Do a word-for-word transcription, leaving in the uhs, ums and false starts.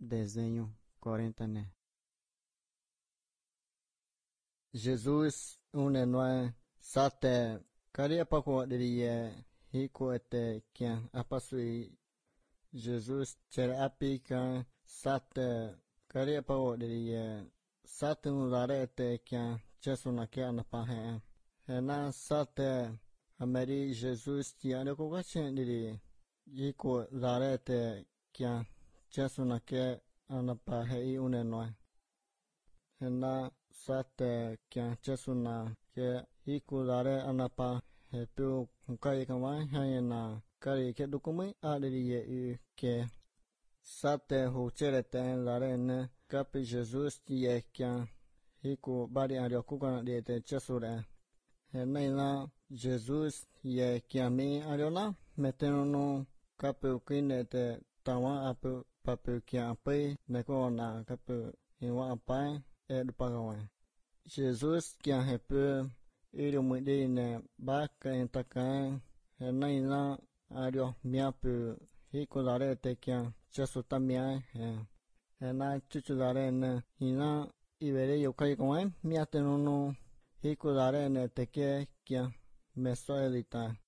desenho quarenta, né? Jesus une noa sate caria paco diria hiko ete kian apasui Jesus tere apika sate caria paco diria sate unare ete kian jesuna kian pahe hena sate ameri Jesus tiane ko gachen diri hiko lare ete kian jesuna ke anapahe i une noa hena sate kian jesuna ke hikulare anapa hepu kai kama hayena kari ke dukumi adiri ye u ke sate hu cherete lare ne kapi Jesus ye kian hiku bari ario kukana de te jesure hena Jesus ye kian mi ariona metenu kapi kine te tawa apu papu kian pai nekona kapi inwa apai edupagawa Jesus kian hepu iru muidine baka entaka henaina ario miapu hikulare te kian jesu tamia hena chuchulare ne hina ibere yokai kawai miatenunu hikulare ne teke kian mesoelita